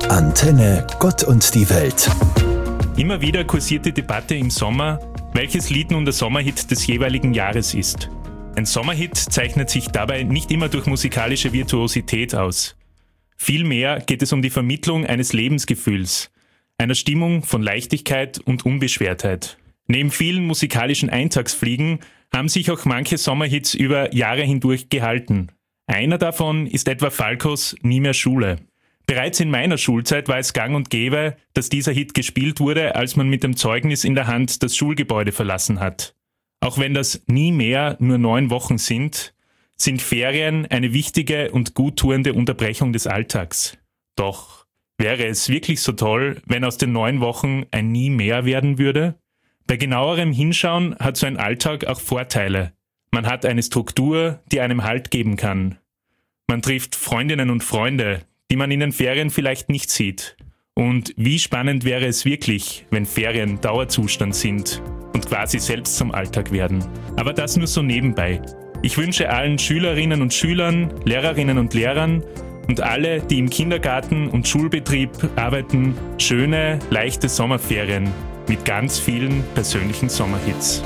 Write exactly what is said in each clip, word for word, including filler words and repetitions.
Antenne Gott und die Welt. Immer wieder kursiert die Debatte im Sommer, welches Lied nun der Sommerhit des jeweiligen Jahres ist. Ein Sommerhit zeichnet sich dabei nicht immer durch musikalische Virtuosität aus. Vielmehr geht es um die Vermittlung eines Lebensgefühls, einer Stimmung von Leichtigkeit und Unbeschwertheit. Neben vielen musikalischen Eintagsfliegen haben sich auch manche Sommerhits über Jahre hindurch gehalten. Einer davon ist etwa Falcos Nie mehr Schule. Bereits in meiner Schulzeit war es gang und gäbe, dass dieser Hit gespielt wurde, als man mit dem Zeugnis in der Hand das Schulgebäude verlassen hat. Auch wenn das nie mehr nur neun Wochen sind, sind Ferien eine wichtige und guttuende Unterbrechung des Alltags. Doch wäre es wirklich so toll, wenn aus den neun Wochen ein nie mehr werden würde? Bei genauerem Hinschauen hat so ein Alltag auch Vorteile. Man hat eine Struktur, die einem Halt geben kann. Man trifft Freundinnen und Freunde, die man in den Ferien vielleicht nicht sieht. Und wie spannend wäre es wirklich, wenn Ferien Dauerzustand sind und quasi selbst zum Alltag werden. Aber das nur so nebenbei. Ich wünsche allen Schülerinnen und Schülern, Lehrerinnen und Lehrern und alle, die im Kindergarten und Schulbetrieb arbeiten, schöne, leichte Sommerferien mit ganz vielen persönlichen Sommerhits.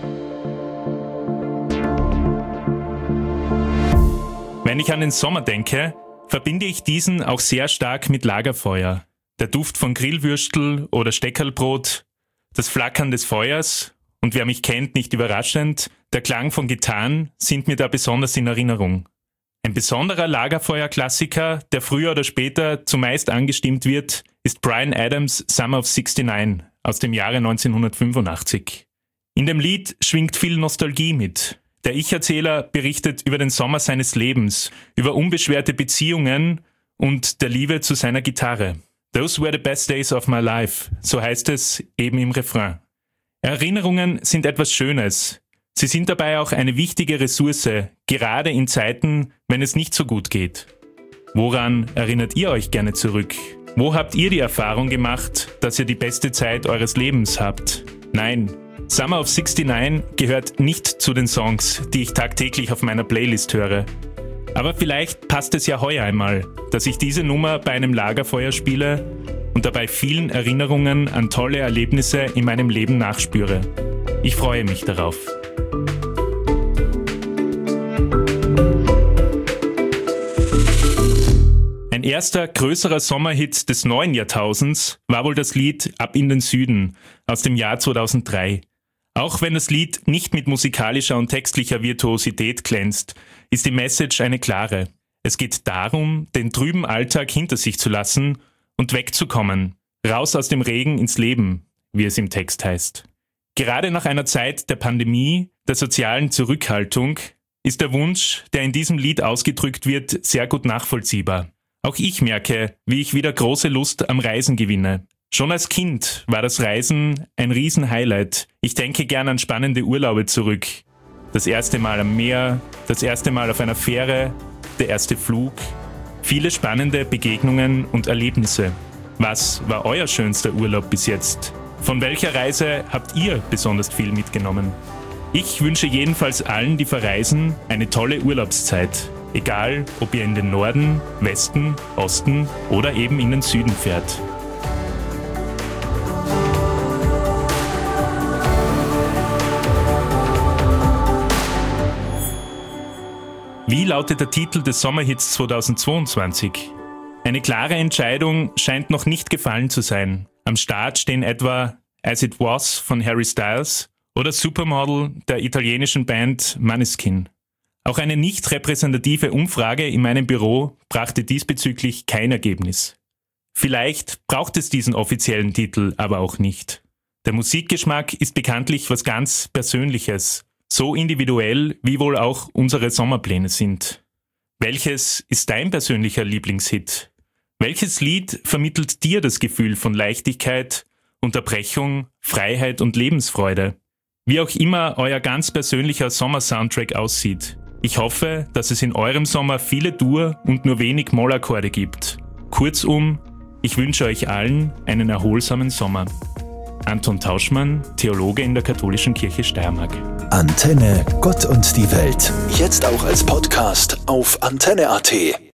Wenn ich an den Sommer denke, verbinde ich diesen auch sehr stark mit Lagerfeuer. Der Duft von Grillwürstel oder Steckerlbrot, das Flackern des Feuers und wer mich kennt, nicht überraschend, der Klang von Gitarren sind mir da besonders in Erinnerung. Ein besonderer Lagerfeuer-Klassiker, der früher oder später zumeist angestimmt wird, ist Bryan Adams' Summer of sixty-nine aus dem Jahre neunzehnhundertfünfundachtzig. In dem Lied schwingt viel Nostalgie mit. Der Ich-Erzähler berichtet über den Sommer seines Lebens, über unbeschwerte Beziehungen und der Liebe zu seiner Gitarre. Those were the best days of my life, so heißt es eben im Refrain. Erinnerungen sind etwas Schönes. Sie sind dabei auch eine wichtige Ressource, gerade in Zeiten, wenn es nicht so gut geht. Woran erinnert ihr euch gerne zurück? Wo habt ihr die Erfahrung gemacht, dass ihr die beste Zeit eures Lebens habt? Nein, Summer of sixty-nine gehört nicht zu den Songs, die ich tagtäglich auf meiner Playlist höre. Aber vielleicht passt es ja heuer einmal, dass ich diese Nummer bei einem Lagerfeuer spiele und dabei vielen Erinnerungen an tolle Erlebnisse in meinem Leben nachspüre. Ich freue mich darauf. Ein erster größerer Sommerhit des neuen Jahrtausends war wohl das Lied Ab in den Süden aus dem Jahr zweitausenddrei. Auch wenn das Lied nicht mit musikalischer und textlicher Virtuosität glänzt, ist die Message eine klare. Es geht darum, den trüben Alltag hinter sich zu lassen und wegzukommen, raus aus dem Regen ins Leben, wie es im Text heißt. Gerade nach einer Zeit der Pandemie, der sozialen Zurückhaltung, ist der Wunsch, der in diesem Lied ausgedrückt wird, sehr gut nachvollziehbar. Auch ich merke, wie ich wieder große Lust am Reisen gewinne. Schon als Kind war das Reisen ein Riesenhighlight. Ich denke gern an spannende Urlaube zurück. Das erste Mal am Meer, das erste Mal auf einer Fähre, der erste Flug. Viele spannende Begegnungen und Erlebnisse. Was war euer schönster Urlaub bis jetzt? Von welcher Reise habt ihr besonders viel mitgenommen? Ich wünsche jedenfalls allen, die verreisen, eine tolle Urlaubszeit. Egal, ob ihr in den Norden, Westen, Osten oder eben in den Süden fährt. Wie lautet der Titel des Sommerhits zweitausendzweiundzwanzig? Eine klare Entscheidung scheint noch nicht gefallen zu sein. Am Start stehen etwa As It Was von Harry Styles oder Supermodel der italienischen Band Måneskin. Auch eine nicht repräsentative Umfrage in meinem Büro brachte diesbezüglich kein Ergebnis. Vielleicht braucht es diesen offiziellen Titel aber auch nicht. Der Musikgeschmack ist bekanntlich was ganz Persönliches, so individuell wie wohl auch unsere Sommerpläne sind. Welches ist dein persönlicher Lieblingshit? Welches Lied vermittelt dir das Gefühl von Leichtigkeit, Unterbrechung, Freiheit und Lebensfreude? Wie auch immer euer ganz persönlicher Sommer-Soundtrack aussieht. Ich hoffe, dass es in eurem Sommer viele Dur- und nur wenig Mollakkorde gibt. Kurzum, ich wünsche euch allen einen erholsamen Sommer. Anton Tauschmann, Theologe in der Katholischen Kirche Steiermark. Antenne Gott und die Welt. Jetzt auch als Podcast auf antenne punkt a t.